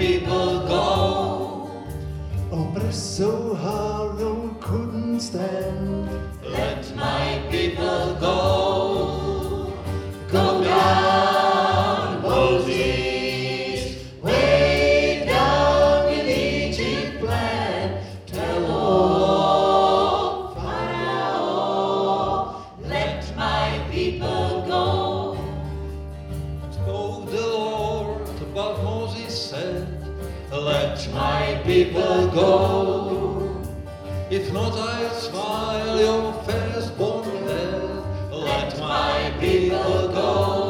people go. Oppressed so Pharaoh couldn't stand. Let my people go. Go down, Moses, way down in Egypt land. Tell all Pharaoh, let my people go. So the Lord but Moses said, Let my people go. if not I'll smile your firstborn dead. Let my people go.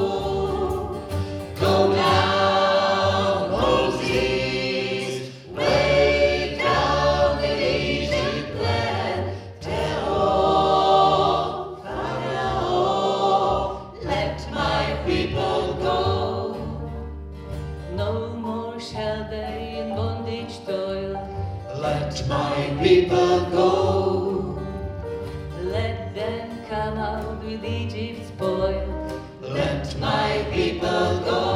Go down, Moses, way down in Egypt land. Tell all Pharaoh, let my people go. No more shall they in bondage toil. Let my people go. Let them come out with Egypt's spoil. Let my people go.